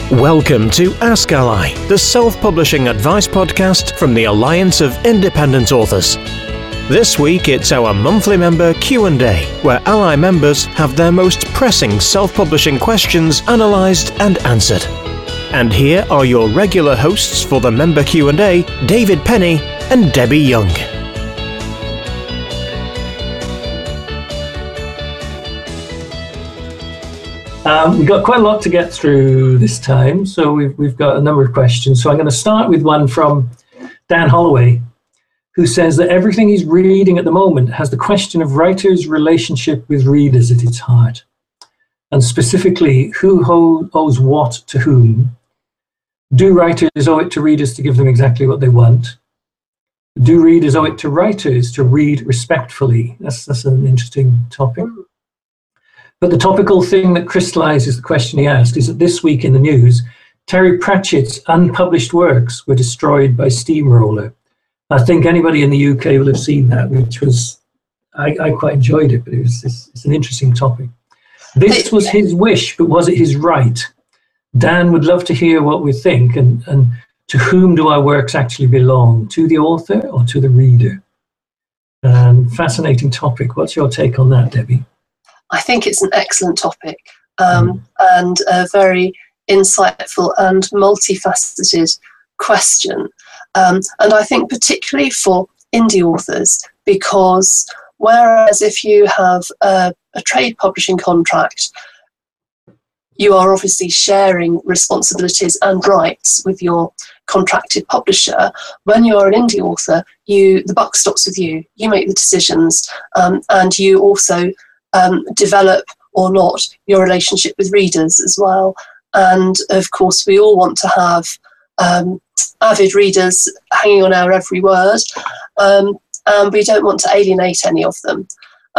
Welcome to Ask Ally, the self-publishing advice podcast from the Alliance of Independent Authors. This week it's our monthly member Q&A, where Ally members have their most pressing self-publishing questions analysed and answered. And here are your regular hosts for the member Q&A, David Penny and Debbie Young. We've got quite a lot to get through this time, so we've got a number of questions. So I'm going to start with one from Dan Holloway, who says that everything he's reading at the moment has the question of writers' relationship with readers at its heart. And specifically, who owes what to whom? Do writers owe it to readers to give them exactly what they want? Do readers owe it to writers to read respectfully? That's an interesting topic. But the topical thing that crystallizes the question he asked is that this week in the news, Terry Pratchett's unpublished works were destroyed by Steamroller. I think anybody in the UK will have seen that, which was, I quite enjoyed it, but it's an interesting topic. This was his wish, but was it his right? Dan would love to hear what we think, and to whom do our works actually belong? To the author or to the reader? Fascinating topic. What's your take on that, Debbie? I think it's an excellent topic and a very insightful and multifaceted question. And I think particularly for indie authors, because whereas if you have a trade publishing contract, you are obviously sharing responsibilities and rights with your contracted publisher. When you're an indie author, the buck stops with you. You make the decisions, and you also develop or not your relationship with readers as well. And of course, we all want to have avid readers hanging on our every word, and we don't want to alienate any of them.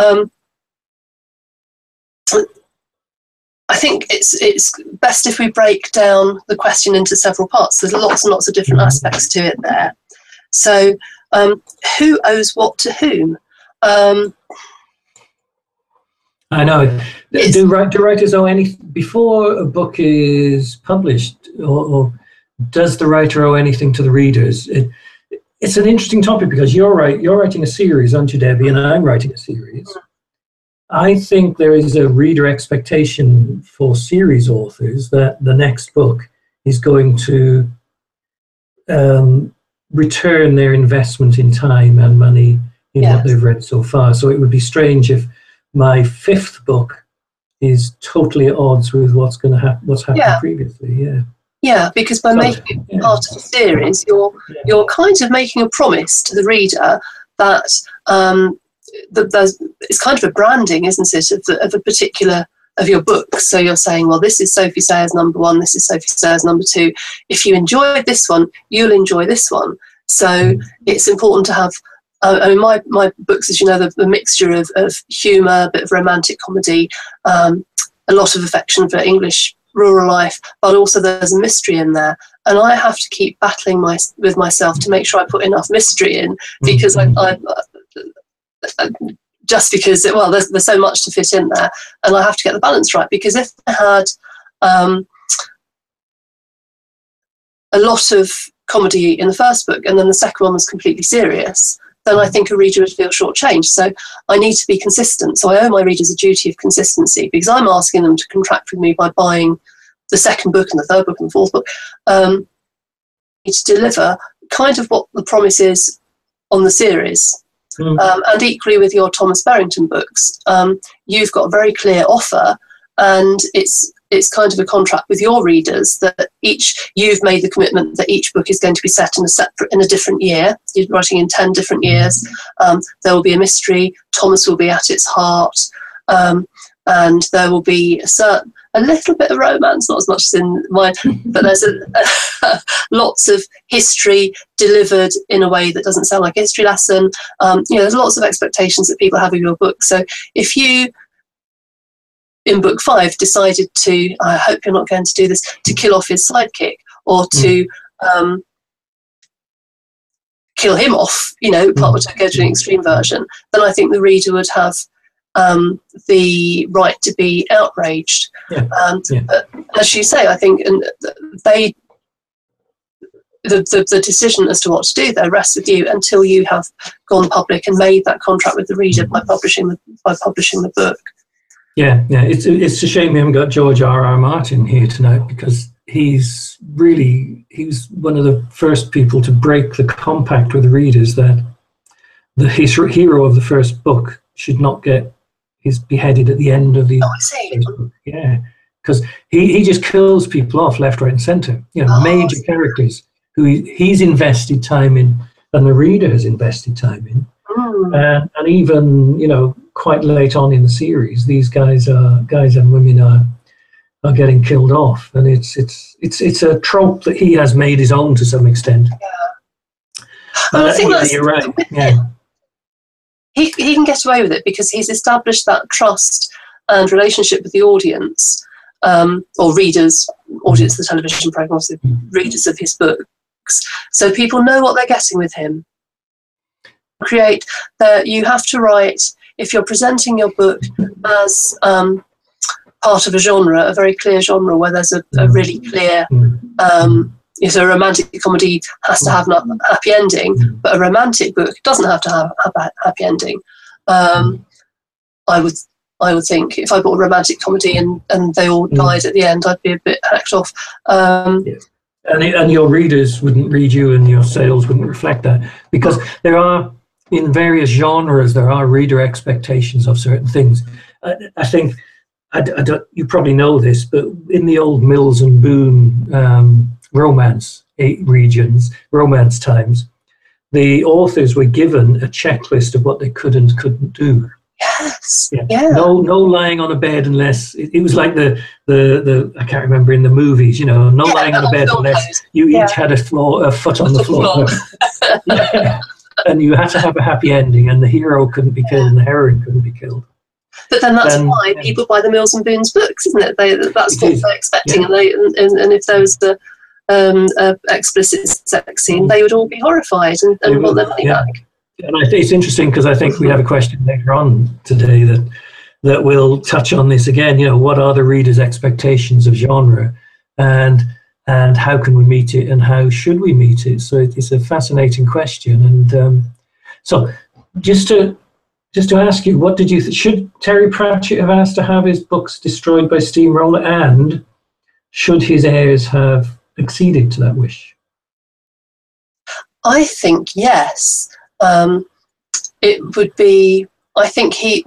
I think it's best if we break down the question into several parts. There's lots and lots of different aspects to it there. So who owes what to whom? I know. Do writers owe anything before a book is published, or does the writer owe anything to the readers? It's an interesting topic because you're writing a series, aren't you, Debbie? And I'm writing a series. I think there is a reader expectation for series authors that the next book is going to return their investment in time and money in what they've read so far. So it would be strange if my fifth book is totally at odds with what's happened previously. Yeah, because by making it part of the series, you're kind of making a promise to the reader that it's kind of a branding, isn't it, of a particular of your book. So you're saying, well, this is Sophie Sayers number 1, this is Sophie Sayers number 2. If you enjoyed this one, you'll enjoy this one. So it's important to have. I mean, my books, as you know, the mixture of humour, a bit of romantic comedy, a lot of affection for English rural life, but also there's a mystery in there. And I have to keep battling with myself to make sure I put enough mystery in, because I just because, well, there's so much to fit in there, and I have to get the balance right. Because if I had a lot of comedy in the first book and then the second one was completely serious, then I think a reader would feel shortchanged. So I need to be consistent. So I owe my readers a duty of consistency, because I'm asking them to contract with me by buying the second book and the third book and the fourth book, to deliver kind of what the promise is on the series. And equally with your Thomas Berrington books, you've got a very clear offer, and it's kind of a contract with your readers that you've made the commitment that each book is going to be set in a different year. You're writing in 10 different years. There will be a mystery. Thomas will be at its heart, and there will be a little bit of romance, not as much as in mine, but there's lots of history delivered in a way that doesn't sound like a history lesson. There's lots of expectations that people have of your book. So if you, in book 5, decided to, I hope you're not going to do this, to kill off his sidekick, or to kill him off, part would go to an extreme version, then I think the reader would have the right to be outraged. But as you say, I think the decision as to what to do there rests with you until you have gone public and made that contract with the reader by publishing the book. Yeah. It's a shame we haven't got George R.R. Martin here tonight, because he was one of the first people to break the compact with the readers that the hero of the first book should not get his beheaded at the end of the first book. Yeah, because he just kills people off left, right, and centre. Major characters who he's invested time in, and the reader has invested time in, and even quite late on in the series, these guys and women are getting killed off, and it's a trope that he has made his own to some extent. Yeah. Well, I think you're right. Yeah. He can get away with it because he's established that trust and relationship with the audience, or readers, audience of the television program, also readers of his books. So people know what they're getting with him. Create that you have to write, if you're presenting your book as part of a genre, a very clear genre where there's a really clear, so a romantic comedy has to have a happy ending, but a romantic book doesn't have to have a happy ending. I would think if I bought a romantic comedy and they all died at the end, I'd be a bit hacked off. And your readers wouldn't read you, and your sales wouldn't reflect that, because there are, in various genres, there are reader expectations of certain things. I think, you probably know this, but in the old Mills and Boon romance times, the authors were given a checklist of what they could and couldn't do. Yes. Yeah. No lying on a bed unless it was like the I can't remember in the movies, lying on a bed unless you each had a foot on the floor. And you had to have a happy ending, and the hero couldn't be killed and the heroine couldn't be killed. But then that's why people buy the Mills and Boons books, isn't it? That's what they're expecting, and if there was the explicit sex scene, they would all be horrified and want their money back. And it's interesting because I think we have a question later on today that will touch on this again. What are the reader's expectations of genre, and how can we meet it, and how should we meet it? So it's a fascinating question. And so just to ask you, what did you should Terry Pratchett have asked to have his books destroyed by steamroller, and should his heirs have acceded to that wish? I think yes. It would be. I think it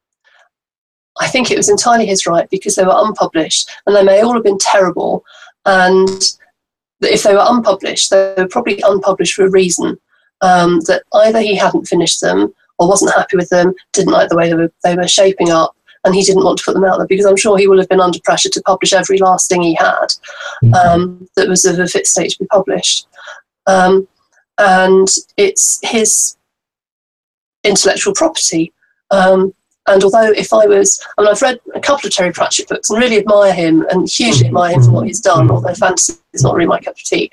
was entirely his right, because they were unpublished, and they may all have been terrible. And if they were unpublished, they were probably unpublished for a reason. That either he hadn't finished them, or wasn't happy with them, didn't like the way they were shaping up, and he didn't want to put them out there, because I'm sure he will have been under pressure to publish every last thing he had that was of a fit state to be published. And it's his intellectual property. And although I've read a couple of Terry Pratchett books and really admire him and hugely admire him for what he's done, although fantasy is not really my cup of tea.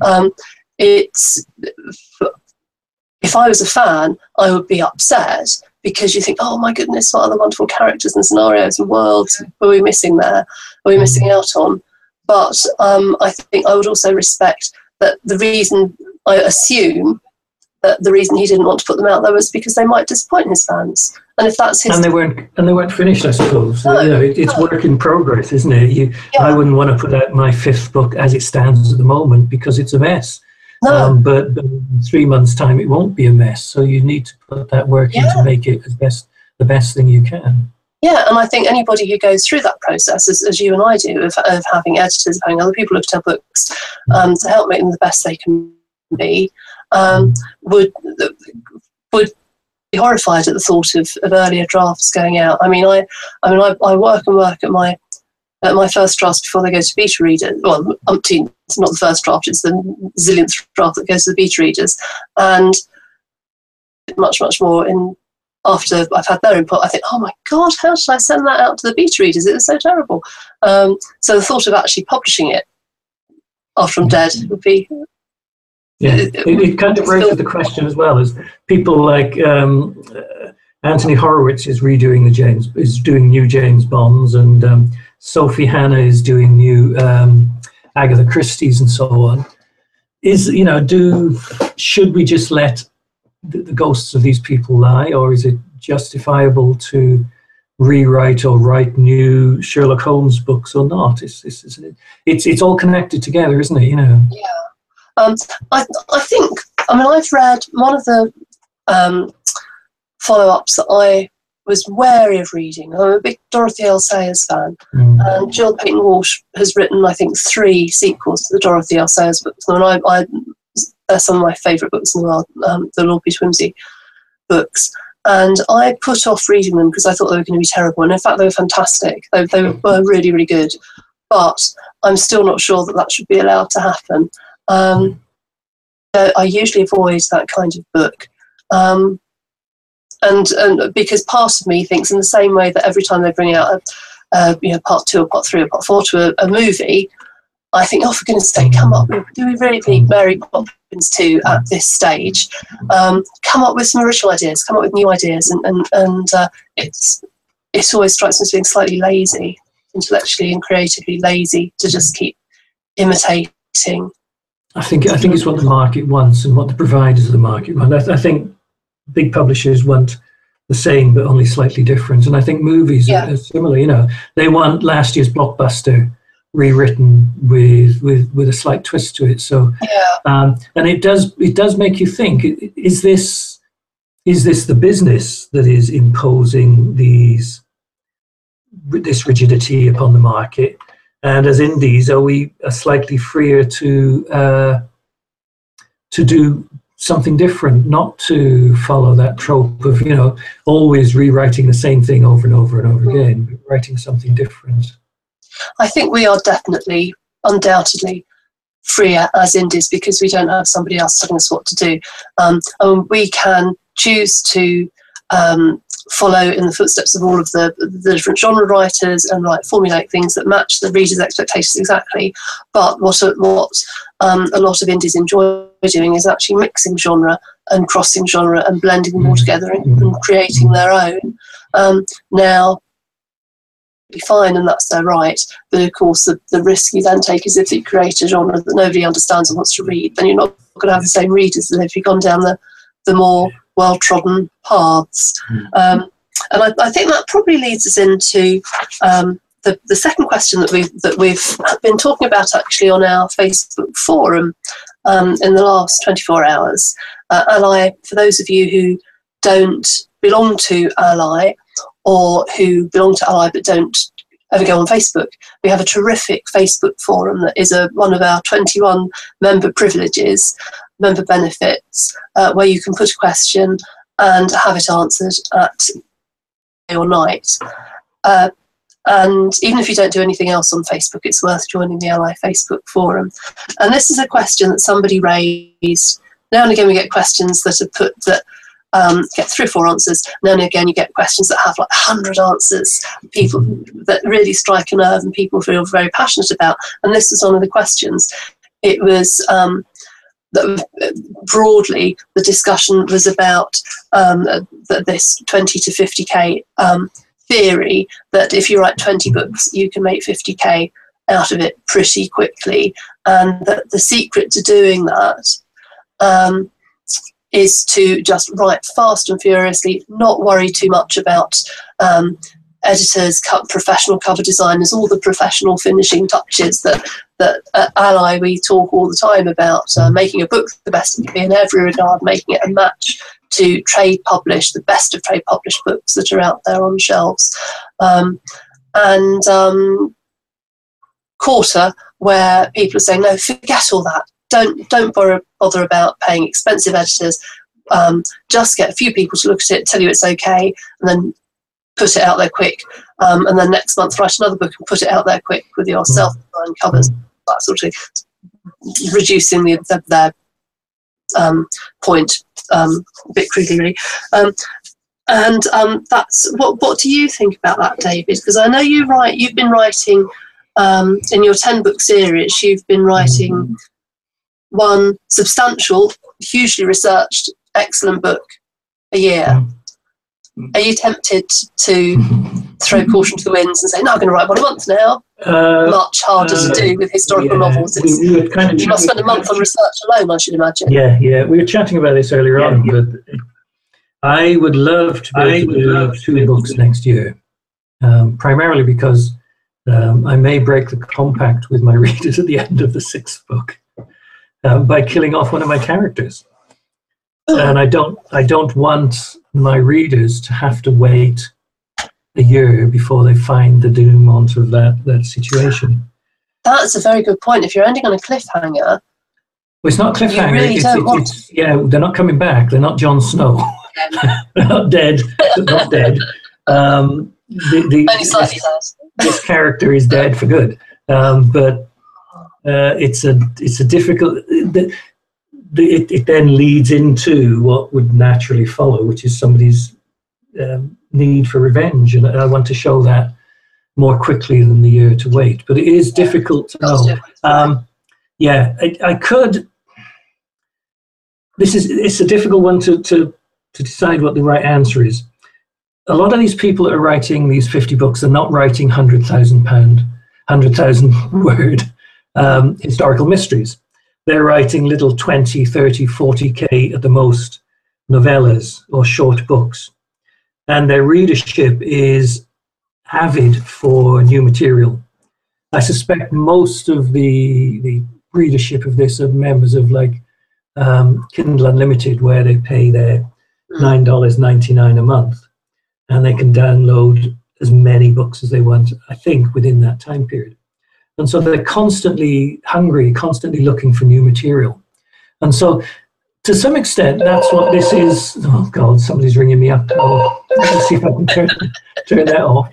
If I was a fan, I would be upset, because you think, oh my goodness, what other wonderful characters and scenarios and worlds were we missing there? Are we missing out on? But I think I would also respect that I assume that the reason he didn't want to put them out there was because they might disappoint his fans. And if that's his... And they weren't finished, I suppose. It's work in progress, isn't it? I wouldn't want to put out my fifth book as it stands at the moment, because it's a mess. No. But in 3 months' time, it won't be a mess. So you need to put that work in to make it the best thing you can. Yeah, and I think anybody who goes through that process, as you and I do, of having editors, of having other people look at our books to help make them the best they can be, would be horrified at the thought of earlier drafts going out. I work at my first drafts before they go to beta readers. Well, it's not the first draft; it's the zillionth draft that goes to the beta readers, and much more in. After I've had their input, I think, oh my God, how should I send that out to the beta readers? It was so terrible. So the thought of actually publishing it after I'm dead would be... Yeah, it kind of raises the question as well, as people like Anthony Horowitz is doing new James Bonds, and Sophie Hannah is doing new Agatha Christie's and so on. Should we just let the ghosts of these people lie, or is it justifiable to rewrite or write new Sherlock Holmes books or not? It's all connected together, isn't it? Yeah. I think. I mean, I've read one of the follow-ups that I was wary of reading. I'm a big Dorothy L. Sayers fan, and Jill Payton Walsh has written, I think, 3 sequels to the Dorothy L. Sayers books. And they're some of my favourite books in the world, the Lord Peter Wimsey books. And I put off reading them because I thought they were going to be terrible. And in fact, they were fantastic. They were really, really good. But I'm still not sure that should be allowed to happen. I usually avoid that kind of book. And because part of me thinks, in the same way that every time they bring out part 2 or part 3 or part 4 to a movie, I think, for goodness sake, come up with, do we really need Mary Poppins 2 at this stage? Come up with some original ideas, come up with new ideas, and it always strikes me as being slightly lazy, intellectually and creatively lazy, to just keep imitating. I think it's what the market wants and what the providers of the market want. I think big publishers want the same but only slightly different, and I think movies are similar. They want last year's blockbuster rewritten with a slight twist to it. So, and it does make you think: is this the business that is imposing this rigidity upon the market? And as indies, are we slightly freer to do something different, not to follow that trope of always rewriting the same thing over and over and over again, but writing something different? I think we are definitely, undoubtedly, freer as indies because we don't have somebody else telling us what to do. And we can choose to follow in the footsteps of all of the different genre writers and formulate things that match the reader's expectations exactly. But what a lot of indies enjoy doing is actually mixing genre and crossing genre and blending them all together and creating their own. Now, be fine, and that's their right. But of course, the risk you then take is if you create a genre that nobody understands and wants to read, then you're not going to have the same readers as if you've gone down the more well-trodden paths. And I think that probably leads us into the second question that we've been talking about actually on our Facebook forum in the last 24 hours. Ally, for those of you who don't belong to Ally, or who belong to Ally but don't ever go on Facebook, we have a terrific Facebook forum that is one of our 21 member benefits, where you can put a question and have it answered at day or night. And even if you don't do anything else on Facebook, it's worth joining the Ally Facebook forum. And this is a question that somebody raised. Now and again we get questions that are put that get 3 or 4 answers. Now and again you get questions that have 100 answers, people that really strike a nerve and people feel very passionate about. And this was one of the questions. It was broadly, the discussion was about this 20 to 50k theory, that if you write 20 books, you can make 50k out of it pretty quickly. And that the secret to doing that is to just write fast and furiously, not worry too much about editors, professional cover designers, all the professional finishing touches that at Ally we talk all the time about, making a book the best it can be in every regard, making it a match to the best of trade published books that are out there on shelves. Quarter, where people are saying, no, forget all that. Don't bother about paying expensive editors. Just get a few people to look at it, tell you it's okay, and then put it out there quick. And then next month write another book and put it out there quick with your self-designed covers, that sort of thing, reducing their point a bit crudely, really. That's what do you think about that, David? Because I know you've been writing in your 10-book series. You've been writing one substantial, hugely researched, excellent book a year. Are you tempted to throw caution to the winds and say, no, I'm going to write one a month now? Much harder to do with historical novels. We were kind of you must spend a month on research alone, I should imagine. Yeah. We were chatting about this earlier on, but I would love to be able to do 2 books next year, primarily because I may break the compact with my readers at the end of the 6th book by killing off one of my characters. And I don't want my readers to have to wait a year before they find the denouement of that situation. That's a very good point. If you're ending on a cliffhanger, well, it's not a cliffhanger. Really they're not coming back. They're not Jon Snow. They're not dead. They're not dead. Only slightly dead. This character is dead for good. But it's a difficult. It then leads into what would naturally follow, which is somebody's need for revenge, and I want to show that more quickly than the year to wait. But it is difficult to know. I could. It's a difficult one to decide what the right answer is. A lot of these people that are writing these 50 books are not writing 100,000 word historical mysteries. They're writing little 20, 30, 40K at the most novellas or short books. And their readership is avid for new material. I suspect most of the readership of this are members of Kindle Unlimited, where they pay their $9.99 a month. And they can download as many books as they want, I think, within that time period. And so they're constantly hungry, constantly looking for new material. And so to some extent, that's what this is. Oh, God, somebody's ringing me up. Let's see if I can turn that off.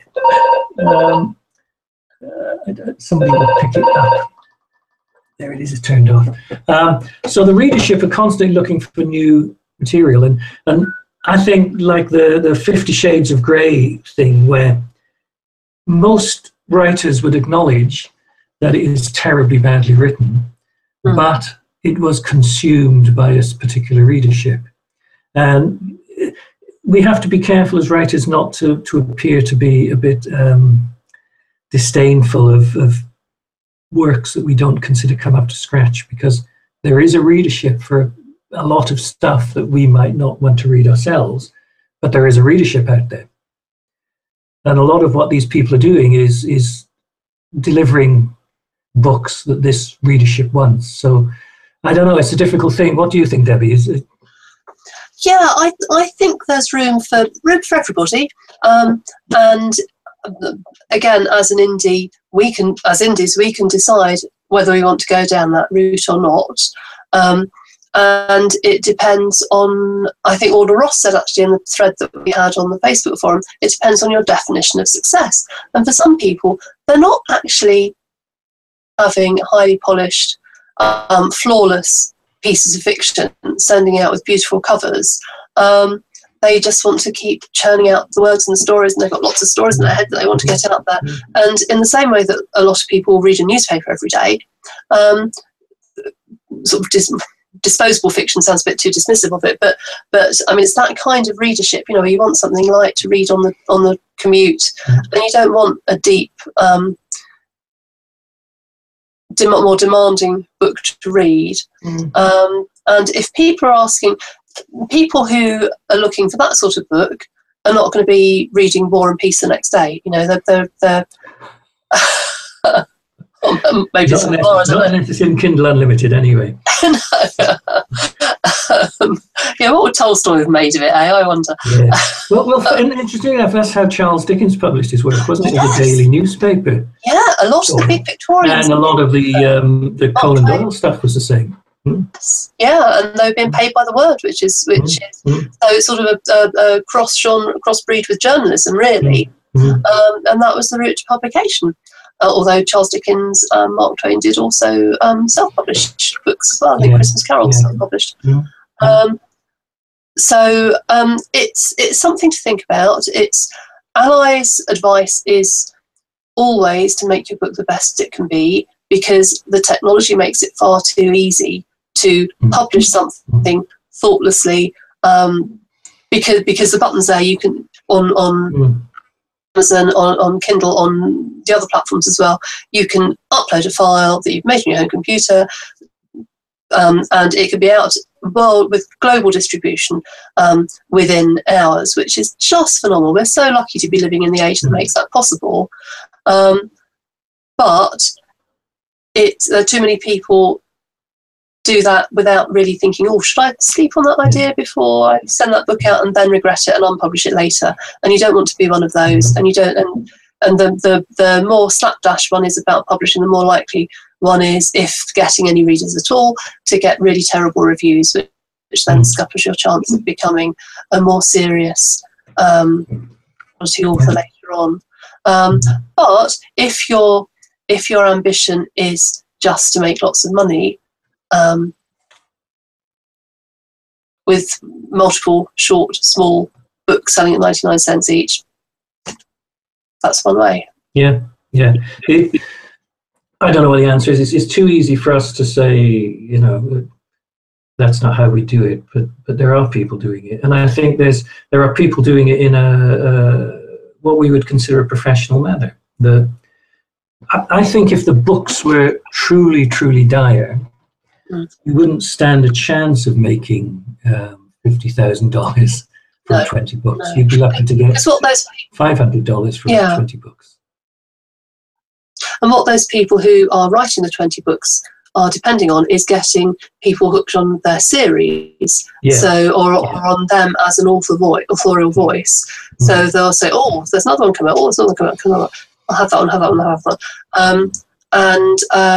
Somebody will pick it up. There it is, it's turned off. So the readership are constantly looking for new material. And I think like the 50 Shades of Grey thing, where most writers would acknowledge that it is terribly badly written, but it was consumed by a particular readership. And we have to be careful as writers not to appear to be a bit disdainful of works that we don't consider come up to scratch, because there is a readership for a lot of stuff that we might not want to read ourselves, but there is a readership out there. And a lot of what these people are doing is delivering books that this readership wants. So I don't know, it's a difficult thing. What do you think, Debbie? Is it? Yeah, I think there's room for everybody. And again, as an indie, we can decide whether we want to go down that route or not. And it depends on, I think Orla Ross said actually in the thread that we had on the Facebook forum, it depends on your definition of success. And for some people, they're not actually having highly polished, flawless pieces of fiction, sending out with beautiful covers. They just want to keep churning out the words and the stories, and they've got lots of stories in their head that they want to get out there. And in the same way that a lot of people read a newspaper every day, sort of disposable fiction sounds a bit too dismissive of it, but I mean, it's that kind of readership, where you want something light to read on the commute, and you don't want a deep, more demanding book to read. And if people are asking, people who are looking for that sort of book are not going to be reading War and Peace the next day. They're maybe not unless it's in Kindle Unlimited anyway. Yeah, what would Tolstoy have made of it, I wonder. Yeah. Well, interestingly enough, that's how Charles Dickens published his work, wasn't it? Yes. The daily newspaper. Yeah, a lot of the big Victorians. And a lot of the Conan Doyle stuff was the same. Yeah, and they've been paid by the word, which is so it's sort of a crossbreed with journalism, really. And that was the route to publication. Although Charles Dickens, Mark Twain did also self-publish books as well. I think Christmas Carol self-published. So it's something to think about. Ally's advice is always to make your book the best it can be, because the technology makes it far too easy to publish something thoughtlessly, because the button's there. You can on Amazon, on Kindle, on the other platforms as well. You can upload a file that you've made on your home computer, and it could be out with global distribution within hours, which is just phenomenal. We're so lucky to be living in the age that makes that possible. But too many people do that without really thinking, oh, should I sleep on that idea before I send that book out and then regret it and unpublish it later? And you don't want to be one of those. And you don't. And the more slapdash one is about publishing, the more likely one is, if getting any readers at all, to get really terrible reviews, which then scuppers your chance of becoming a more serious quality author later on. But if your ambition is just to make lots of money, with multiple short, small books selling at 99 cents each, that's one way. Yeah. I don't know what the answer is. It's too easy for us to say, that's not how we do it, but there are people doing it. And I think there are people doing it in what we would consider a professional manner. I think if the books were truly, truly dire, you wouldn't stand a chance of making $50,000 from 20 books. No. You'd be lucky to get $500 from 20 books. And what those people who are writing the 20 books are depending on is getting people hooked on their series, or on them as an authorial voice. So they'll say, oh, there's another one coming out, there's another one coming out, I'll have that one, have that one, have that one. And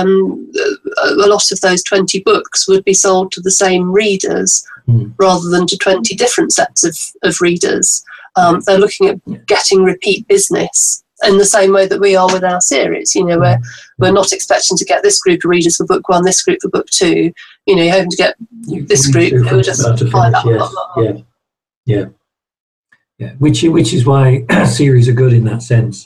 a lot of those 20 books would be sold to the same readers rather than to 20 different sets of readers. They're looking at getting repeat business in the same way that we are with our series. We're not expecting to get this group of readers for book one, this group for book two. You're hoping to get this group who will just buy that. Yeah. Which is why series are good in that sense.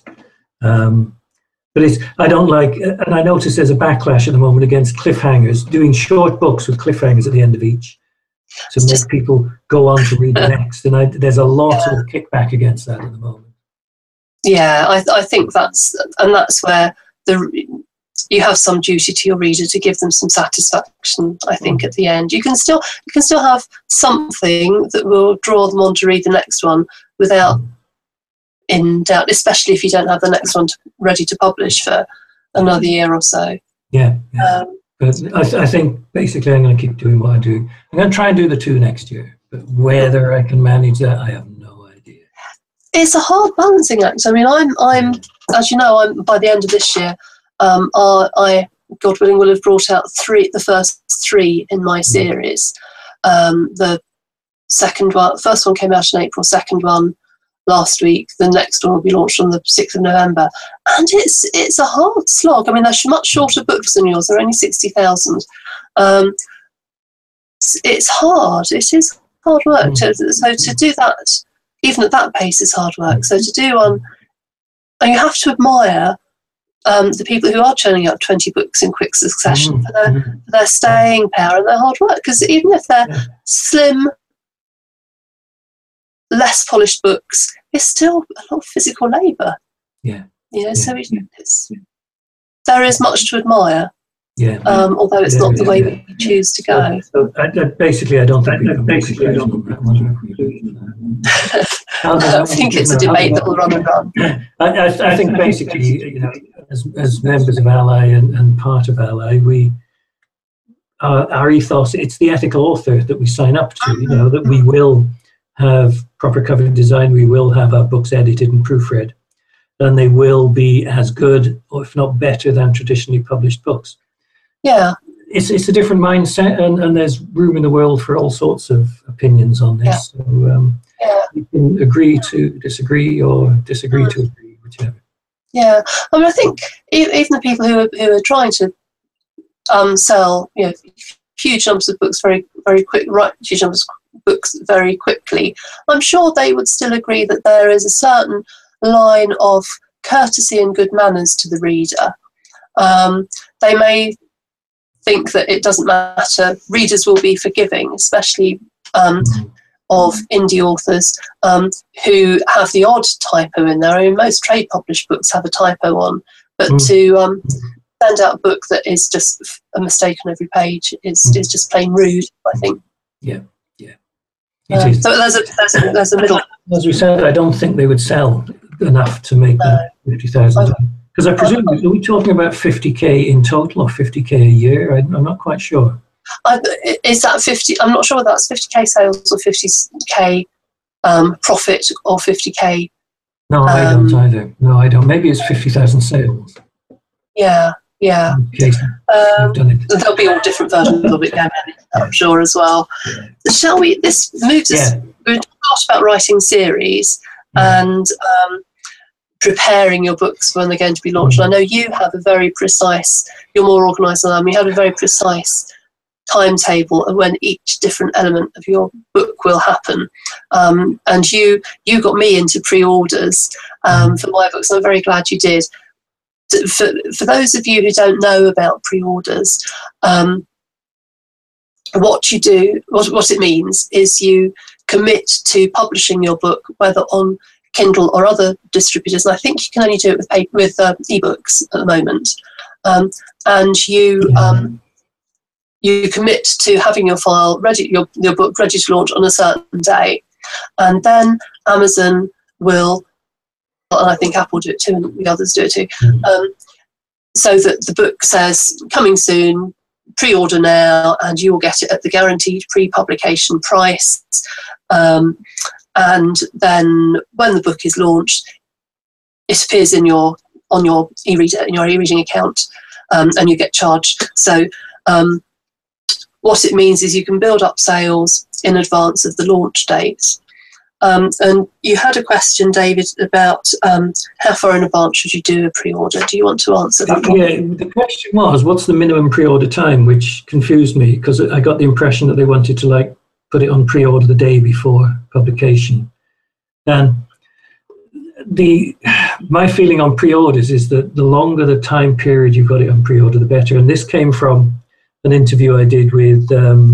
But I don't like, and I notice there's a backlash at the moment against cliffhangers, doing short books with cliffhangers at the end of each to make people go on to read the next. And there's a lot of kickback against that at the moment. Yeah, I think that's where you have some duty to your reader to give them some satisfaction. I think at the end you can still have something that will draw them on to read the next one without in doubt, especially if you don't have the next one ready to publish for another year or so. Yeah. But I think basically I'm going to keep doing what I do. I'm going to try and do the 2 next year, but whether I can manage that, I have no idea. It's a hard balancing act. I mean, I'm as you know, I'm by the end of this year, I God willing will have brought out the first 3 in my series. The first one came out in April, second one last week. The next one will be launched on the 6th of November. And it's a hard slog. I mean, they're much shorter books than yours. They're only 60,000. It's hard. It is hard work. So to do that, even at that pace, is hard work. So to do and you have to admire the people who are churning out 20 books in quick succession for their staying power and their hard work. Because even if they're slim, less polished books, it's still a lot of physical labour. So there is much to admire. Although it's not the way we choose to go. So basically, I don't think I think it's a debate that will run and run. I think basically, as members of Ally and part of Ally, our ethos, it's the ethical author that we sign up to, that we will have proper cover design, we will have our books edited and proofread, and they will be as good, or if not better, than traditionally published books. Yeah. It's a different mindset, and there's room in the world for all sorts of opinions on this. So you can agree to disagree, or disagree to agree, whichever. Yeah, I mean, I think even the people who are trying to sell, huge numbers of books very, very quick, write huge numbers of books very quickly, I'm sure they would still agree that there is a certain line of courtesy and good manners to the reader. They may think that it doesn't matter, readers will be forgiving, especially of indie authors who have the odd typo in there. I mean, most trade published books have a typo on, but to send out a book that is just a mistake on every page is just plain rude, I think. Yeah. It is. So there's a middle. As we said, I don't think they would sell enough to make that 50,000. Because I presume, are we talking about 50k in total or 50k a year? I'm not quite sure. Is that 50? I'm not sure whether that's 50k sales or 50k profit or 50k. No, I don't either. No, I don't. Maybe it's 50,000 sales. Yeah. Okay, done it. There'll be all different versions of it going on, I'm sure, as well. Shall we? This moves us. We've talked about writing series and preparing your books when they're going to be launched. And I know you have a very precise. You're more organised than I am. You have a very precise timetable of when each different element of your book will happen. And you got me into pre-orders for my books, and I'm very glad you did. For those of you who don't know about pre-orders, what you do, what it means is you commit to publishing your book, whether on Kindle or other distributors. And I think you can only do it with ebooks at the moment. And you commit to having your file ready, your book ready to launch on a certain day, and then Amazon will. And I think Apple do it too, and the others do it too. So that the book says, coming soon, pre-order now, and you will get it at the guaranteed pre-publication price. And then when the book is launched, it appears on your e-reader, in your e-reading account, and you get charged. So what it means is you can build up sales in advance of the launch date. And you had a question, David, about how far in advance should you do a pre-order? Do you want to answer that one? Yeah, the question was, what's the minimum pre-order time, which confused me because I got the impression that they wanted to put it on pre-order the day before publication. And my feeling on pre-orders is that the longer the time period you've got it on pre-order, the better. And this came from an interview I did with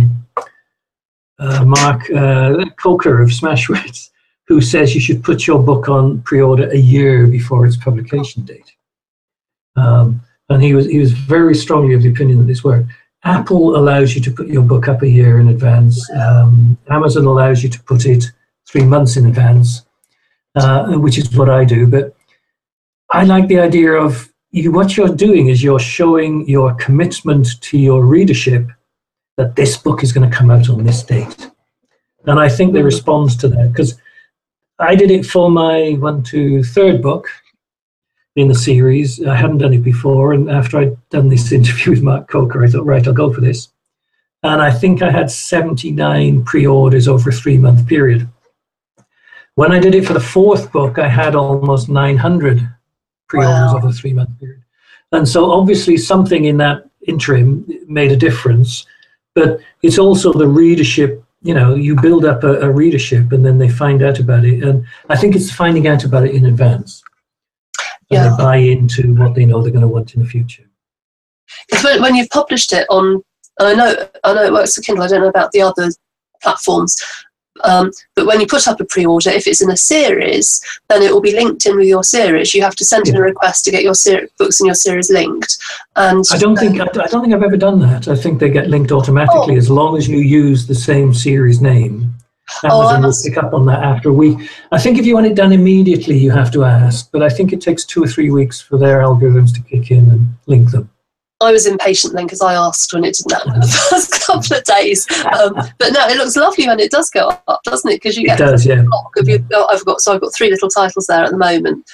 Mark Coker of Smashwords, who says you should put your book on pre-order a year before its publication date. And he was very strongly of the opinion that this worked. Apple allows you to put your book up a year in advance. Amazon allows you to put it 3 months in advance, which is what I do. But I like the idea of what you're doing is you're showing your commitment to your readership that this book is going to come out on this date. And I think they respond to that, because I did it for my third book in the series. I hadn't done it before, and after I'd done this interview with Mark Coker, I thought, right, I'll go for this. And I think I had 79 pre-orders over a 3-month period. When I did it for the fourth book, I had almost 900 pre-orders over a 3-month period. And so obviously something in that interim made a difference. But it's also the readership, you build up a readership and then they find out about it. And I think it's finding out about it in advance. And they buy into what they know they're going to want in the future. Because when you've published it on, and I know it works for Kindle, I don't know about the other platforms, but when you put up a pre-order, if it's in a series, then it will be linked in with your series. You have to send in a request to get your books in your series linked. And I don't think I've ever done that. I think they get linked automatically as long as you use the same series name. Amazon will pick up on that after a week. I think if you want it done immediately, you have to ask, but I think it takes 2 or 3 weeks for their algorithms to kick in and link them. I was impatient then because I asked when it didn't happen the first couple of days. But no, it looks lovely when it does go up, doesn't it? Because you get I've got 3 little titles there at the moment.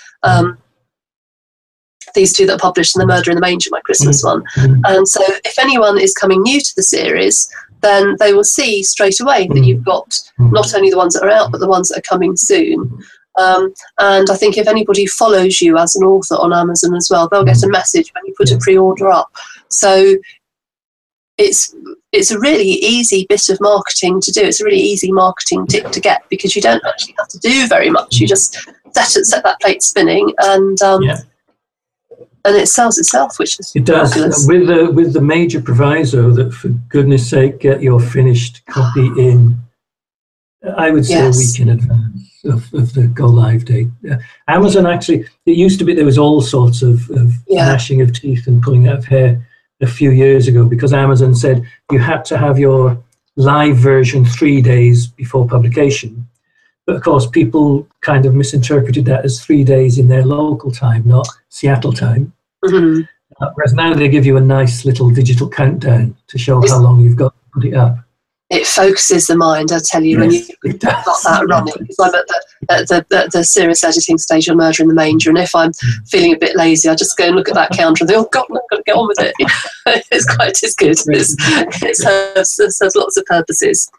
These 2 that are published in The Murder in the Manger, my Christmas one. And so if anyone is coming new to the series, then they will see straight away that you've got not only the ones that are out, but the ones that are coming soon. And I think if anybody follows you as an author on Amazon as well, they'll get a message when you put a pre-order up. So it's a really easy bit of marketing to do. It's a really easy marketing tip to get, because you don't actually have to do very much. You just set that plate spinning, and it sells itself, which is fabulous. With the major proviso that, for goodness sake, get your finished copy in I would say a week in advance of the go live date. Amazon actually, it used to be there was all sorts of gnashing of teeth and pulling out of hair a few years ago, because Amazon said you had to have your live version 3 days before publication. But of course, people kind of misinterpreted that as 3 days in their local time, not Seattle time. Mm-hmm. Whereas now they give you a nice little digital countdown to show how long you've got to put it up. It focuses the mind, I tell you, when you've got that running. Because I'm at the serious editing stage of Murder in the Manger, and if I'm feeling a bit lazy, I just go and look at that counter and think, oh God, I've got to get on with it. It's good. It serves lots of purposes.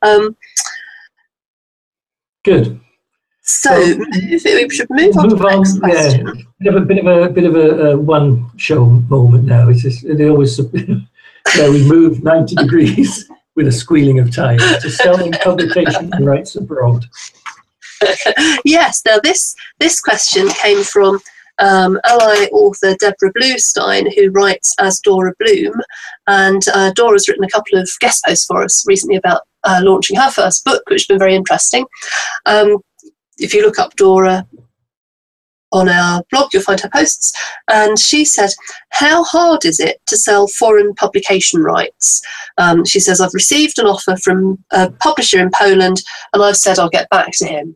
Good. So we should move on to the next question. We have a bit of a one show moment now. It's just they always we move 90 degrees with a squealing of tires to selling publication rights abroad. Yes. Now this question came from ally author Deborah Bluestein, who writes as Dora Bloom, and Dora's written a couple of guest posts for us recently about launching her first book, which has been very interesting. If you look up Dora on our blog, you'll find her posts. And she said, how hard is it to sell foreign publication rights? She says, I've received an offer from a publisher in Poland, and I've said I'll get back to him.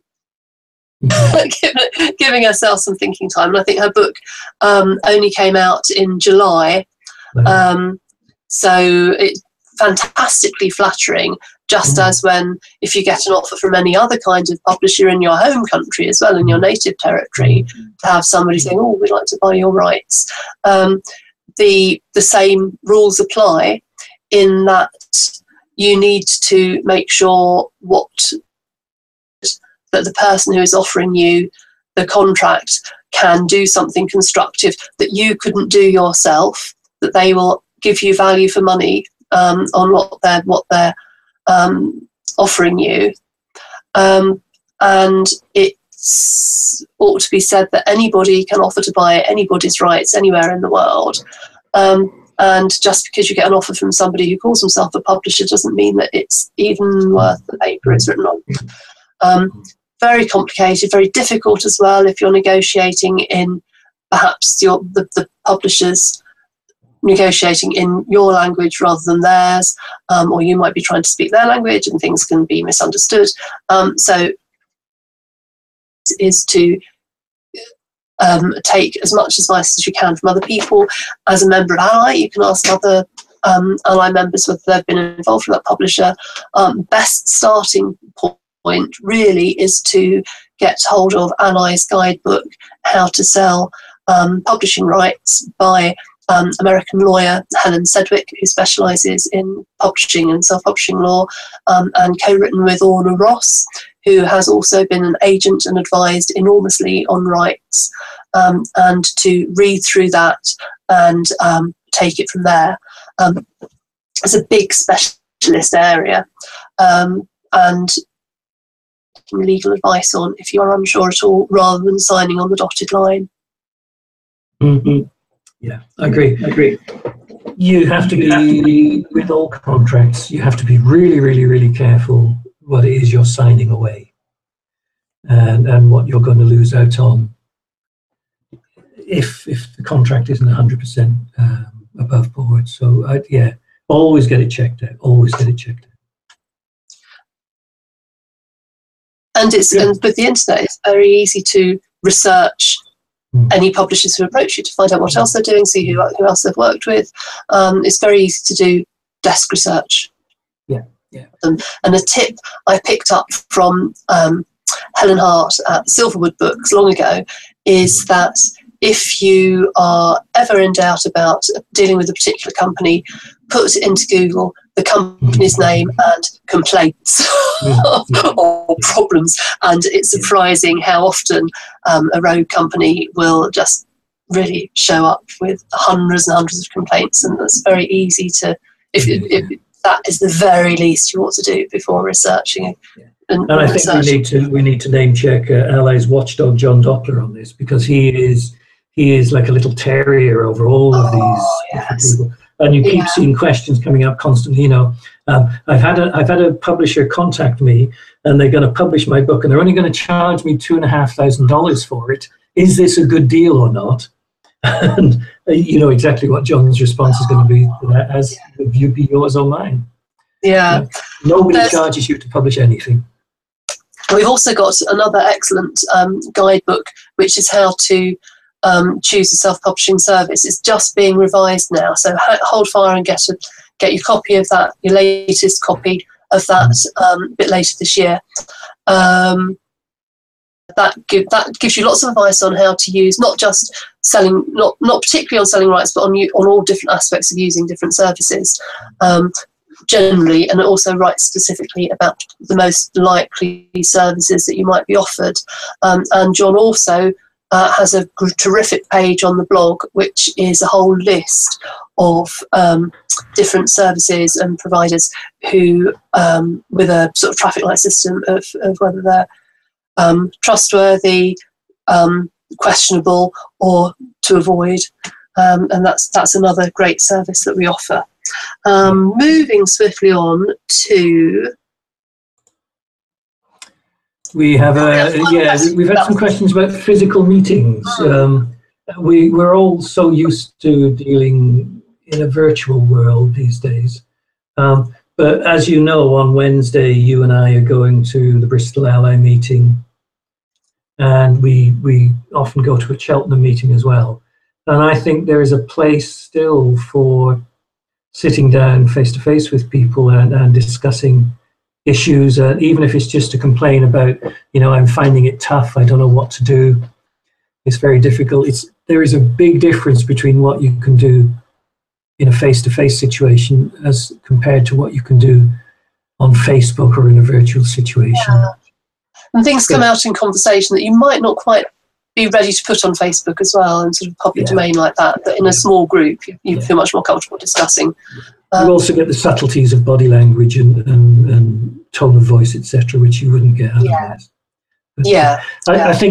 Giving herself some thinking time. And I think her book only came out in July. So it's fantastically flattering, just as when, if you get an offer from any other kind of publisher in your home country as well, in your native territory, to have somebody saying, oh, we'd like to buy your rights. The same rules apply, in that you need to make sure that the person who is offering you the contract can do something constructive that you couldn't do yourself, that they will give you value for money on what they're offering you, and it ought to be said that anybody can offer to buy anybody's rights anywhere in the world, and just because you get an offer from somebody who calls himself a publisher doesn't mean that it's even worth the paper it's written on. Very complicated, very difficult as well if you're negotiating in perhaps the publishers negotiating in your language rather than theirs, or you might be trying to speak their language and things can be misunderstood. So is to take as much advice as you can from other people. As a member of Ally, you can ask other Ally members whether they've been involved with that publisher. Best starting point really is to get hold of Ally's guidebook, How to Sell Publishing Rights, by American lawyer Helen Sedgwick, who specialises in publishing and self-publishing law, and co-written with Orna Ross, who has also been an agent and advised enormously on rights, and to read through that and take it from there. It's a big specialist area, and legal advice on if you are unsure at all, rather than signing on the dotted line. Mm-hmm. Yeah, I agree. You have to be, with all contracts, you have to be really, really, really careful what it is you're signing away, and what you're going to lose out on if the contract isn't 100% above board. So always get it checked out. Always get it checked out. And with the internet, it's very easy to research any publishers who approach you to find out what else they're doing, see who else they've worked with. It's very easy to do desk research. Yeah. And a tip I picked up from Helen Hart at Silverwood Books long ago is that if you are ever in doubt about dealing with a particular company, put into Google the company's name and complaints or problems, and it's surprising how often a rogue company will just really show up with hundreds and hundreds of complaints, and it's very easy to, if that is the very least you ought to do before researching. And I think we need to name check Ally's watchdog John Doppler on this, because he is like a little terrier over all of these different people. and you keep seeing questions coming up constantly. I've had a publisher contact me, and they're going to publish my book, and they're only going to charge me $2,500 for it. Is this a good deal or not? And you know exactly what John's response is going to be to that, as would you be yours or mine. Yeah. Nobody charges you to publish anything. We've also got another excellent guidebook, which is how to choose a self-publishing service. It's just being revised now, so hold fire and get your copy of that, your latest copy of that, a bit later this year. That gives you lots of advice on how to use, not just selling, not particularly on selling rights, but on all different aspects of using different services generally, and also writes specifically about the most likely services that you might be offered. And John also has a terrific page on the blog, which is a whole list of different services and providers who, with a sort of traffic light system of whether they're trustworthy, questionable, or to avoid. And that's another great service that we offer. Moving swiftly on to... We've had some questions about physical meetings. We're all so used to dealing in a virtual world these days. But as you know, on Wednesday, you and I are going to the Bristol Ally meeting, and we often go to a Cheltenham meeting as well. And I think there is a place still for sitting down face-to-face with people and discussing issues, even if it's just to complain about, I'm finding it tough, I don't know what to do, it's very difficult. There is a big difference between what you can do in a face-to-face situation as compared to what you can do on Facebook or in a virtual situation. Yeah. And things come out in conversation that you might not quite be ready to put on Facebook as well, and sort of public domain like that, but in a small group you feel much more comfortable discussing. You also get the subtleties of body language and tone of voice, etc., which you wouldn't get otherwise. I think,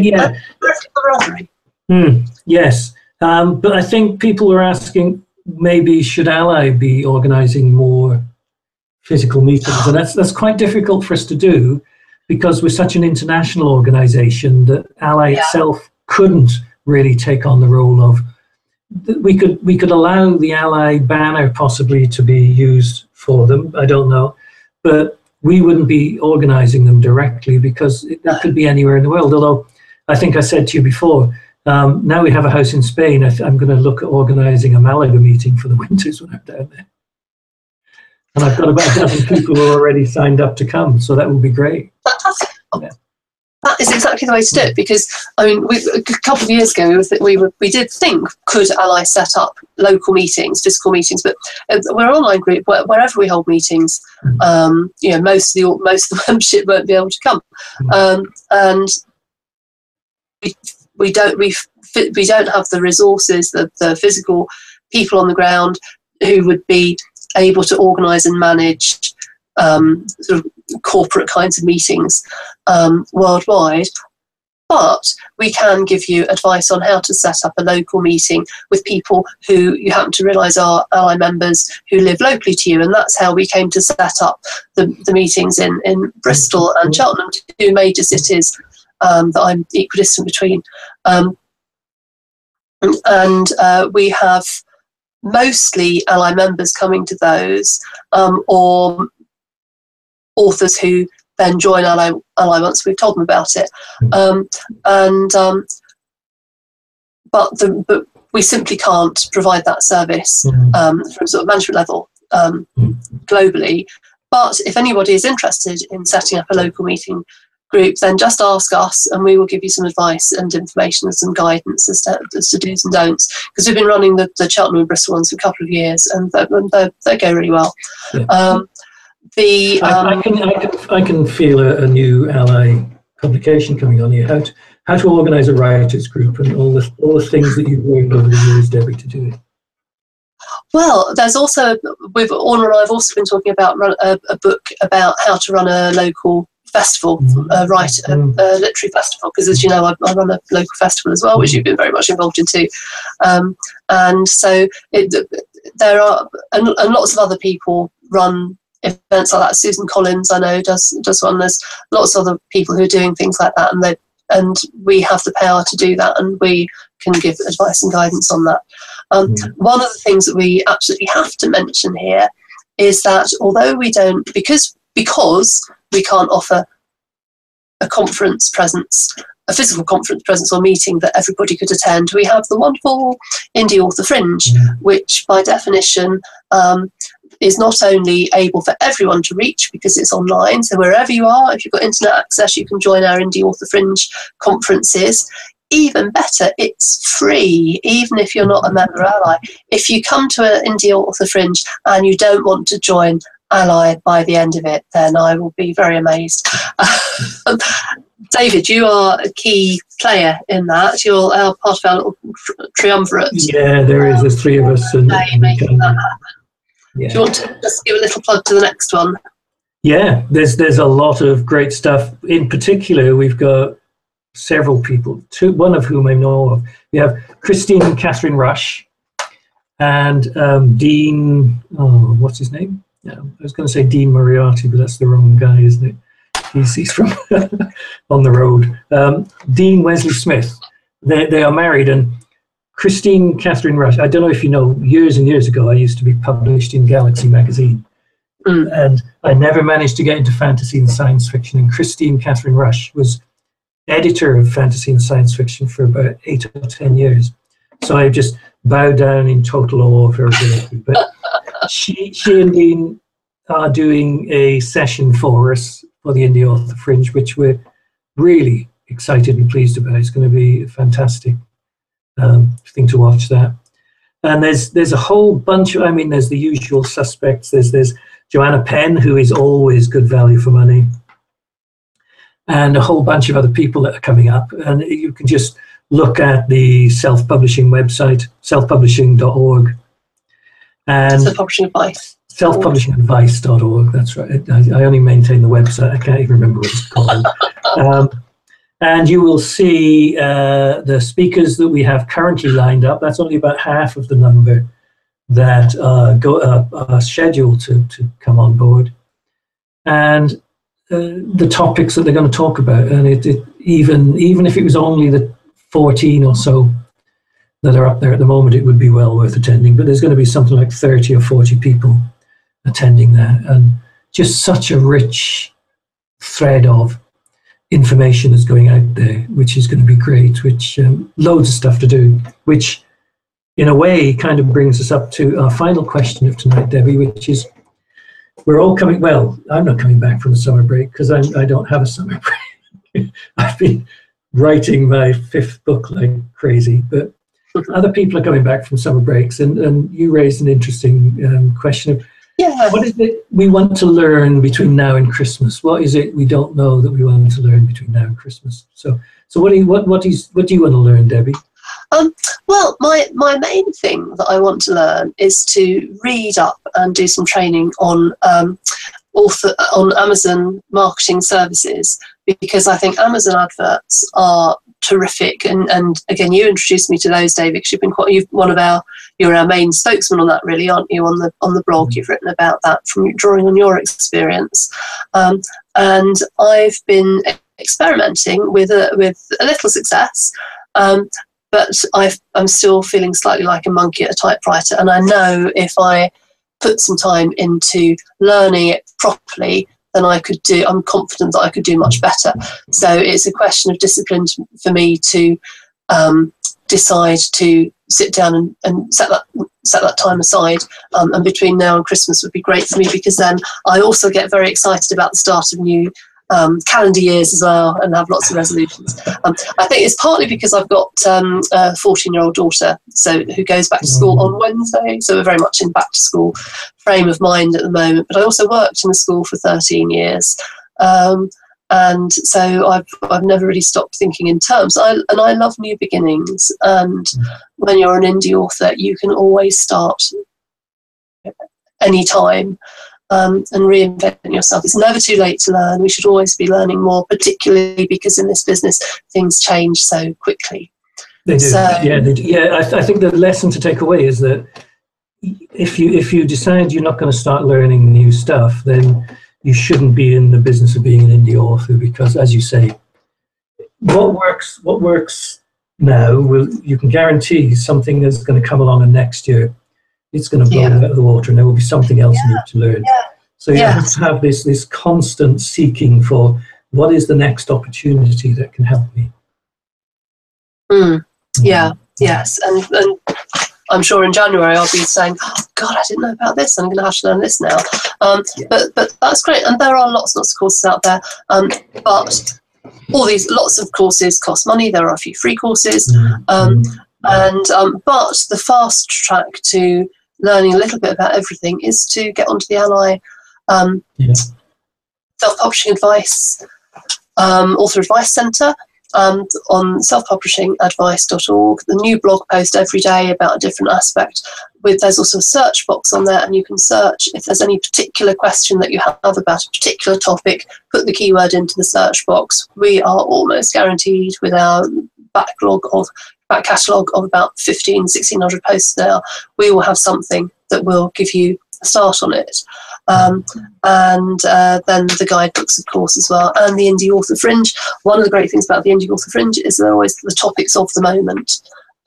yes. But I think people are asking, maybe should Ally be organising more physical meetings? And that's quite difficult for us to do, because we're such an international organisation that Ally itself couldn't really take on the role of. We could allow the Ally banner possibly to be used for them, I don't know, but we wouldn't be organising them directly, because it could be anywhere in the world. Although I think I said to you before, now we have a house in Spain, I'm going to look at organising a Malaga meeting for the winters when I'm down there. And I've got about a dozen people who are already signed up to come, so that would be great. Fantastic. Yeah. That is exactly the way to do it, because a couple of years ago we did think, could Ally set up local meetings, physical meetings? But we're an online group. Wherever we hold meetings, most of the membership won't be able to come, and we don't have the resources, the physical people on the ground who would be able to organise and manage sort of corporate kinds of meetings worldwide. But we can give you advice on how to set up a local meeting with people who you happen to realise are Ally members who live locally to you. And that's how we came to set up the meetings in Bristol and Cheltenham, two major cities that I'm equidistant between. We have mostly Ally members coming to those, or authors who then join Ally once we've told them about it. But we simply can't provide that service from sort of management level globally. But if anybody is interested in setting up a local meeting group, then just ask us and we will give you some advice and information and some guidance as to do's and don'ts, because we've been running the Cheltenham and Bristol ones for a couple of years, and they go really well. I can feel a new Ally publication coming on here. How to organise a writers group and all the things that you've learned over the years, Debbie, to do it. Well, there's also, Orna and I have also been talking about a book about how to run a local festival, a literary festival, because as you know, I run a local festival as well, which you've been very much involved in too. And so there are, and lots of other people run events like that. Susan Collins, I know, does one. There's lots of other people who are doing things like that, and we have the power to do that, and we can give advice and guidance on that. One of the things that we absolutely have to mention here is that although we don't, because we can't offer a conference presence, a physical conference presence or meeting that everybody could attend, we have the wonderful Indie Author Fringe, which by definition is not only able for everyone to reach because it's online, so wherever you are, if you've got internet access, you can join our Indie Author Fringe conferences. Even better, it's free, even if you're not a member Ally. If you come to an Indie Author Fringe and you don't want to join Ally by the end of it, then I will be very amazed. David, you are a key player in that. You're part of our little triumvirate. Yeah, there is. There's three of us. And making that happen. Yeah. Do you want to just give a little plug to the next one? Yeah, there's a lot of great stuff. In particular, we've got several people, one of whom I know of. We have Christine and Catherine Rush and Dean, what's his name? I was going to say Dean Moriarty, but that's the wrong guy, isn't it? He's from on the road. Dean Wesley Smith. They are married, and Christine Catherine Rush, I don't know if you know, years and years ago, I used to be published in Galaxy magazine. And I never managed to get into fantasy and science fiction. And Christine Catherine Rush was editor of fantasy and science fiction for about 8 or 10 years. So I just bowed down in total awe of her ability. But she and Dean are doing a session for us for the Indie Author Fringe, which we're really excited and pleased about. It's going to be a fantastic thing to watch that. And there's a whole bunch of, there's the usual suspects. There's Joanna Penn, who is always good value for money, and a whole bunch of other people that are coming up. And you can just look at the self-publishing website, selfpublishing.org. And self-publishing advice. Selfpublishingadvice.org, that's right. I only maintain the website. I can't even remember what it's called. And you will see the speakers that we have currently lined up. That's only about half of the number that are scheduled to come on board. And the topics that they're going to talk about, and even if it was only the 14 or so that are up there at the moment, it would be well worth attending. But there's going to be something like 30 or 40 people attending that, and just such a rich thread of information is going out there, which is going to be great, which loads of stuff to do, which in a way kind of brings us up to our final question of tonight, Debbie, which is, we're all coming, well, I'm not coming back from a summer break because I don't have a summer break. I've been writing my 5th book like crazy, but other people are coming back from summer breaks, and you raised an interesting question of, what is it we want to learn between now and Christmas? What is it we don't know that we want to learn between now and Christmas? So what do you want to learn, Debbie? Well, my main thing that I want to learn is to read up and do some training on Amazon marketing services, because I think Amazon adverts are terrific. And again, you introduced me to those, David, because you're our main spokesman on that, really, aren't you? On the blog, you've written about that from drawing on your experience. And I've been experimenting with a little success. But I'm still feeling slightly like a monkey at a typewriter. And I know if I put some time into learning it properly, then I'm confident that I could do much better. So it's a question of discipline for me to decide to sit down and set that time aside. And between now and Christmas would be great for me, because then I also get very excited about the start of new calendar years as well, and have lots of resolutions. I think it's partly because I've got a 14-year-old daughter, who goes back to school on Wednesday, so we're very much in back to school frame of mind at the moment. But I also worked in a school for 13 years, and so I've never really stopped thinking in terms. I love new beginnings, and when you're an indie author, you can always start any time. And reinvent yourself. It's never too late to learn. We should always be learning more, particularly because in this business things change so quickly. They do. They do. Yeah. I think the lesson to take away is that if you decide you're not going to start learning new stuff, then you shouldn't be in the business of being an indie author, because, as you say, what works now, you can guarantee something is going to come along, and next year it's going to blow out of the water, and there will be something else new to learn. So you have to have this constant seeking for what is the next opportunity that can help me. Yes, and I'm sure in January I'll be saying, oh God, I didn't know about this, I'm going to have to learn this now. But that's great, and there are lots of courses out there, but lots of courses cost money. There are a few free courses, but the fast track to learning a little bit about everything is to get onto the Ally Self-Publishing Advice Author Advice Centre on selfpublishingadvice.org. The new blog post every day about a different aspect. There's also a search box on there, and you can search if there's any particular question that you have about a particular topic, put the keyword into the search box. We are almost guaranteed, with our back catalogue of about 1,600 posts now, we will have something that will give you a start on it. And then the guidebooks, of course, as well, and the Indie Author Fringe. One of the great things about the Indie Author Fringe is they're always the topics of the moment.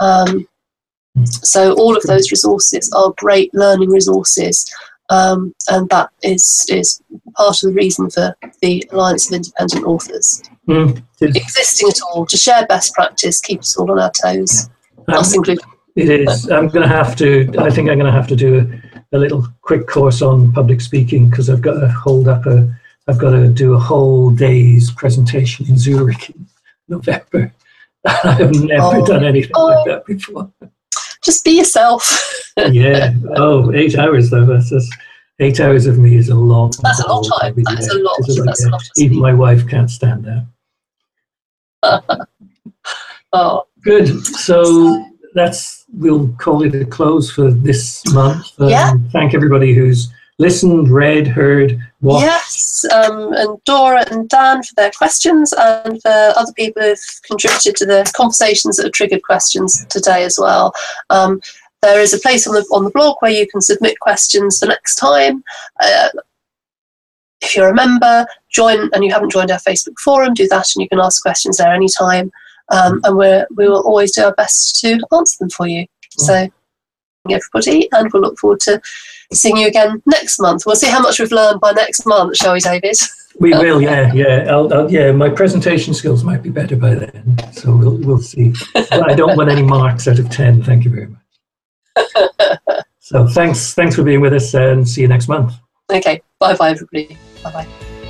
So all of those resources are great learning resources, and that is part of the reason for the Alliance of Independent Authors existing at all, to share best practice, keep us all on our toes, us included. It is. I think I'm going to have to do a little quick course on public speaking, because I've got to do a whole day's presentation in Zurich in November. I have never done anything like that before. Just be yourself. 8 hours though. That's just 8 hours of me is a long. That's a long time. That is a lot. That's a lot. Even my wife can't stand that. Good. So we'll call it a close for this month. Thank everybody who's listened, read, heard, watched. Yes, and Dora and Dan for their questions, and for other people who've contributed to the conversations that have triggered questions today as well. There is a place on the blog where you can submit questions for next time. If you're a member, join, and you haven't joined our Facebook forum, do that, and you can ask questions there anytime. And we will always do our best to answer them for you. So, everybody, and we'll look forward to seeing you again next month. We'll see how much we've learned by next month, shall we, David? We will, yeah. My presentation skills might be better by then, so we'll see. But I don't want any marks out of 10. Thank you very much. So thanks for being with us, and see you next month. Okay, bye everybody. Bye.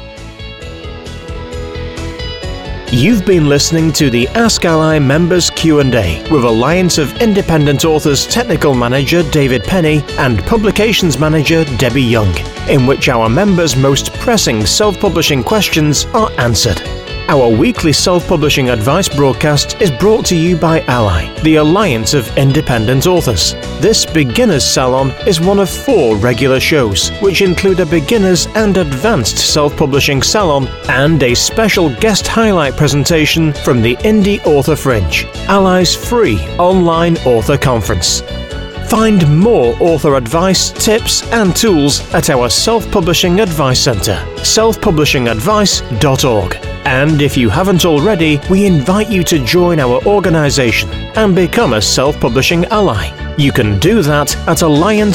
You've been listening to the Ask Ally Members Q&A with Alliance of Independent Authors Technical Manager David Penny and Publications Manager Debbie Young, in which our members' most pressing self-publishing questions are answered. Our weekly self-publishing advice broadcast is brought to you by Ally, the Alliance of Independent Authors. This Beginners Salon is one of 4 regular shows, which include a beginners and advanced self-publishing salon and a special guest highlight presentation from the Indie Author Fringe, Ally's free online author conference. Find more author advice, tips and tools at our Self-Publishing Advice Centre, selfpublishingadvice.org. And if you haven't already, we invite you to join our organisation and become a self-publishing ally. You can do that at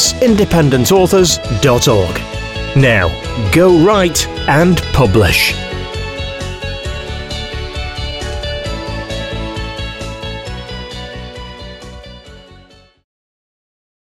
allianceindependentauthors.org. Now, go write and publish.